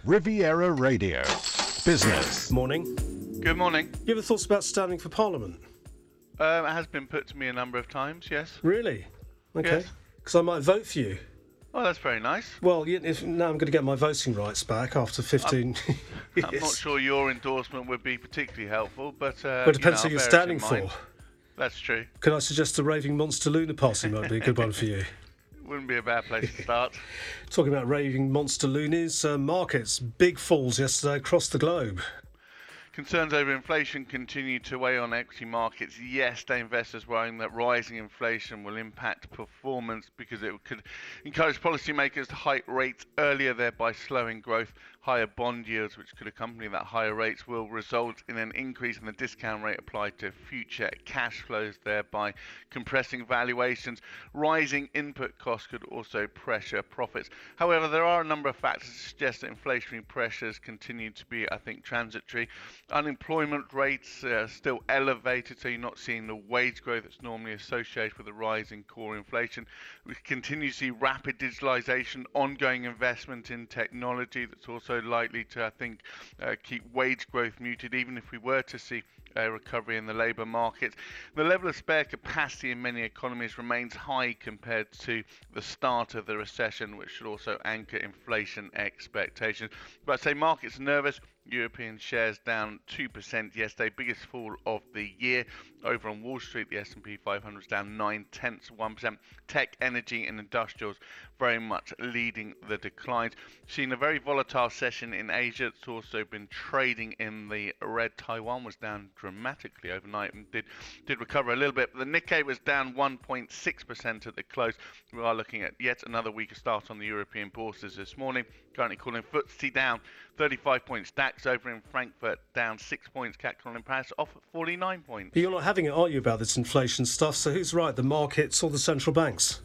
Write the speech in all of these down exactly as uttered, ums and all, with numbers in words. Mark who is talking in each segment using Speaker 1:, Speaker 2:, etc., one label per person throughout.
Speaker 1: Riviera Radio. Business.
Speaker 2: Morning.
Speaker 3: Good morning.
Speaker 2: You ever thought about standing for Parliament?
Speaker 3: Um, it has been put to me a number of times, yes.
Speaker 2: Really? Okay.
Speaker 3: Yes.
Speaker 2: Because I might vote for you.
Speaker 3: Oh, that's very nice.
Speaker 2: Well, you- if, now I'm going to get my voting rights back after fifteen years.
Speaker 3: I'm not sure your endorsement would be particularly helpful, but... Uh,
Speaker 2: But it depends
Speaker 3: you
Speaker 2: who
Speaker 3: know,
Speaker 2: you're
Speaker 3: I'll bear it
Speaker 2: standing
Speaker 3: in mind.
Speaker 2: for.
Speaker 3: That's true.
Speaker 2: Can I suggest the Raving Monster Lunar Party might be a good one for you?
Speaker 3: Wouldn't be a bad place to start.
Speaker 2: Talking about Raving Monster Loonies, uh, markets, big falls yesterday across the globe.
Speaker 3: Concerns over inflation continue to weigh on equity markets. Yesterday, investors worrying that rising inflation will impact performance because it could encourage policymakers to hike rates earlier, thereby slowing growth. Higher bond yields, which could accompany that higher rates, will result in an increase in the discount rate applied to future cash flows, thereby compressing valuations. Rising input costs could also pressure profits. However, there are a number of factors that suggest that inflationary pressures continue to be, I think, transitory. Unemployment rates are still elevated, so you're not seeing the wage growth that's normally associated with the rise in core inflation. We continue to see rapid digitalization, ongoing investment in technology that's also likely to, I think, uh, keep wage growth muted, even if we were to see a recovery in the labour market. The level of spare capacity in many economies remains high compared to the start of the recession, which should also anchor inflation expectations. But I'd say markets are nervous. European shares down two percent yesterday, biggest fall of the year. Over on Wall Street, the S and P five hundred is down nine tenths of one percent. Tech, energy and industrials very much leading the declines. Seen a very volatile session in Asia. It's also been trading in the red. Taiwan was down dramatically overnight and did, did recover a little bit. The Nikkei was down one point six percent at the close. We are looking at yet another weaker start on the European bourses this morning. Currently calling F T S E down thirty-five points. DAX over in Frankfurt down six points. C A C calling Paris off at forty-nine points.
Speaker 2: But you're not having it, are you, about this inflation stuff? So who's right, the markets or the central banks?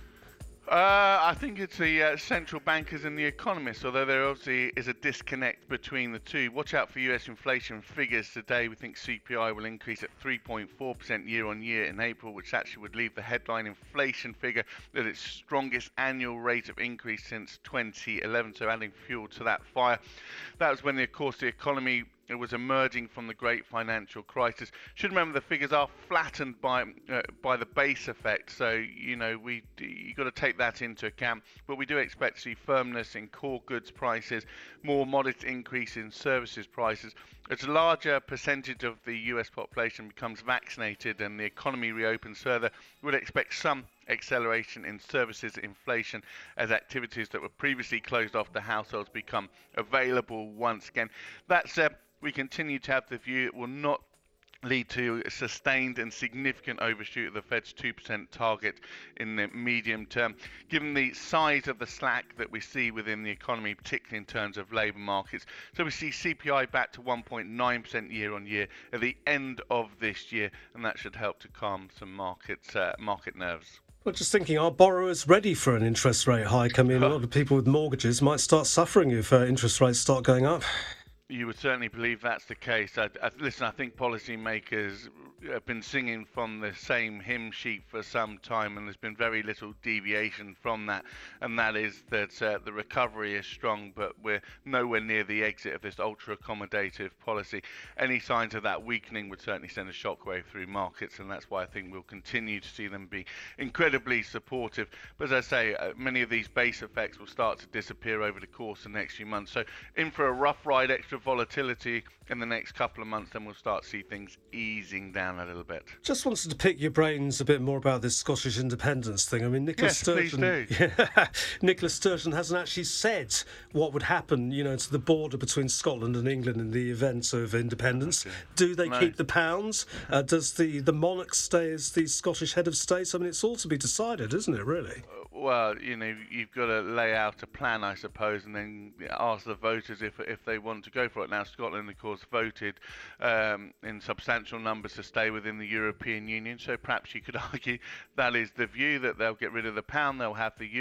Speaker 3: Uh, I think it's the uh, central bankers and the economists, although there obviously is a disconnect between the two. Watch out for U S inflation figures today. We think C P I will increase at three point four percent year on year in April, which actually would leave the headline inflation figure at its strongest annual rate of increase since twenty eleven, so adding fuel to that fire. That was when, of course, the economy it was emerging from the great financial crisis. Should remember the figures are flattened by uh, by the base effect, so you know we you got to take that into account. But we do expect to see firmness in core goods prices, more modest increase in services prices. As a larger percentage of the U S population becomes vaccinated and the economy reopens further, we would expect some acceleration in services inflation as activities that were previously closed off to households become available once again. That said, we continue to have the view it will not lead to a sustained and significant overshoot of the Fed's two percent target in the medium term, given the size of the slack that we see within the economy, particularly in terms of labour markets. So we see C P I back to one point nine percent year on year at the end of this year, and that should help to calm some markets, uh, market nerves.
Speaker 2: Well, just thinking, are borrowers ready for an interest rate hike? I mean, a lot of people with mortgages might start suffering if uh, interest rates start going up.
Speaker 3: You would certainly believe that's the case. I, I, listen, I think policymakers have been singing from the same hymn sheet for some time, and there's been very little deviation from that. And that is that uh, the recovery is strong, but we're nowhere near the exit of this ultra-accommodative policy. Any signs of that weakening would certainly send a shockwave through markets, and that's why I think we'll continue to see them be incredibly supportive. But as I say, uh, many of these base effects will start to disappear over the course of the next few months. So in for a rough ride, extra volatility in the next couple of months, then we'll start to see things easing down a little bit.
Speaker 2: Just wanted to pick your brains a bit more about this Scottish independence thing. I mean, Nicola
Speaker 3: yes,
Speaker 2: Sturgeon,
Speaker 3: please do.
Speaker 2: Yeah, Nicola Sturgeon hasn't actually said what would happen, you know, to the border between Scotland and England in the event of independence. Okay. Do they no. keep the pounds? Uh, does the, the monarch stay as the Scottish head of state? I mean, it's all to be decided, isn't it, really?
Speaker 3: Uh, well, you know, you've got to lay out a plan, I suppose, and then ask the voters if if they want to go for it. Now, Scotland, of course, voted um, in substantial numbers to stay within the European Union, so perhaps you could argue that is the view, that they'll get rid of the pound, they'll have the euro,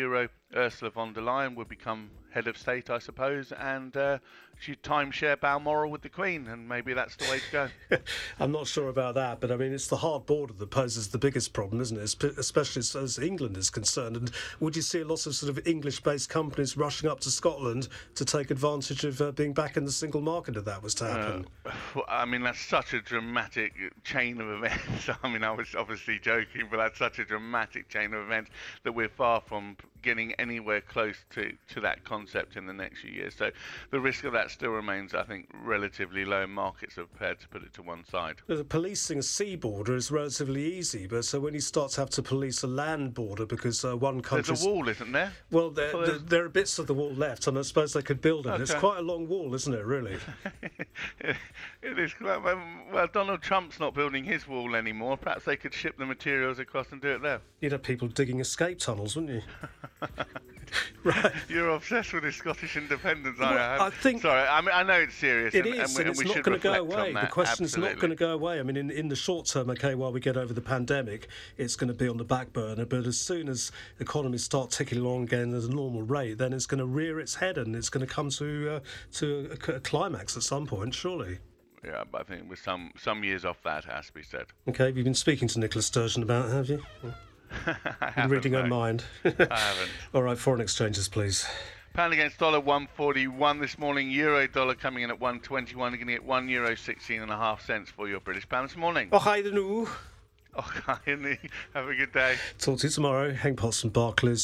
Speaker 3: Ursula von der Leyen would become head of state, I suppose, and uh, she'd timeshare Balmoral with the Queen, and maybe that's the way to go.
Speaker 2: I'm not sure about that, but I mean, it's the hard border that poses the biggest problem, isn't it? Especially as, as England is concerned. And would you see a lot of sort of English-based companies rushing up to Scotland to take advantage of uh, being back in the single market if that was to happen?
Speaker 3: Uh, well, I mean, that's such a dramatic chain of events. I mean, I was obviously joking, but that's such a dramatic chain of events that we're far from getting anywhere close to, to that concept in the next few years. So the risk of that still remains, I think, relatively low. Markets are prepared to put it to one side.
Speaker 2: The policing a sea border is relatively easy, but so when you start to have to police a land border because uh, one country...
Speaker 3: There's a wall, isn't there?
Speaker 2: Well, there,
Speaker 3: so
Speaker 2: there, there are bits of the wall left, and I suppose they could build it. Okay. It's quite a long wall, isn't it, really?
Speaker 3: It is. Well, Donald Trump's not building his wall anymore. Perhaps they could ship the materials across and do it there.
Speaker 2: You'd have people digging escape tunnels, wouldn't you? Right.
Speaker 3: You're obsessed with the Scottish independence, aren't
Speaker 2: well,
Speaker 3: you?
Speaker 2: I think
Speaker 3: Sorry, I mean I know it's serious.
Speaker 2: It
Speaker 3: and,
Speaker 2: is,
Speaker 3: and, we,
Speaker 2: and it's
Speaker 3: and we
Speaker 2: not going to go away.
Speaker 3: The
Speaker 2: question
Speaker 3: Absolutely.
Speaker 2: is not going to go away. I mean, in, in the short term, okay, while we get over the pandemic, it's going to be on the back burner. But as soon as economies start ticking along again at a normal rate, then it's going to rear its head and it's going to come to uh, to a, a climax at some point, surely.
Speaker 3: Yeah, but I think with some some years off that, has to be said.
Speaker 2: Okay, you've been speaking to Nicola Sturgeon about it, have you?
Speaker 3: I
Speaker 2: been reading
Speaker 3: no.
Speaker 2: her mind.
Speaker 3: I haven't.
Speaker 2: All right, foreign exchanges, please.
Speaker 3: Pound against dollar one forty-one this morning. Euro dollar coming in at one twenty-one. You're going to get one euro sixteen and a half cents for your British pound this morning.
Speaker 2: Oh, hi, the new.
Speaker 3: Oh, hi, have a good day.
Speaker 2: Talk to you tomorrow. Hank Potts from Barclays.